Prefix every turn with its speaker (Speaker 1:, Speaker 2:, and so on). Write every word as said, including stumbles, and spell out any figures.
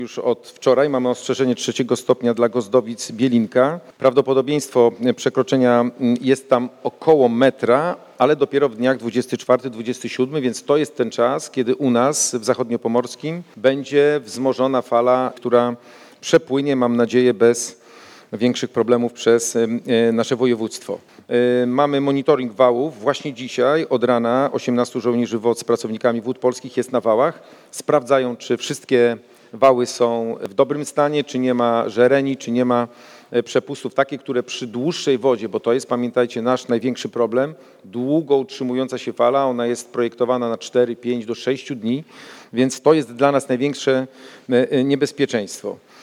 Speaker 1: Już od wczoraj mamy ostrzeżenie trzeciego stopnia dla Gozdowic Bielinka. Prawdopodobieństwo przekroczenia jest tam około metra, ale dopiero w dniach dwudziestym czwartym dwudziestym siódmym, więc to jest ten czas, kiedy u nas w zachodniopomorskim będzie wzmożona fala, która przepłynie, mam nadzieję, bez większych problemów przez nasze województwo. Mamy monitoring wałów. Właśnie dzisiaj od rana osiemnastu żołnierzy W O D z pracownikami Wód Polskich jest na wałach. Sprawdzają, czy wszystkie wały są w dobrym stanie, czy nie ma żereni, czy nie ma przepustów takie, które przy dłuższej wodzie, bo to jest, pamiętajcie, nasz największy problem, długo utrzymująca się fala, ona jest projektowana na cztery, pięć do sześciu dni, więc to jest dla nas największe niebezpieczeństwo.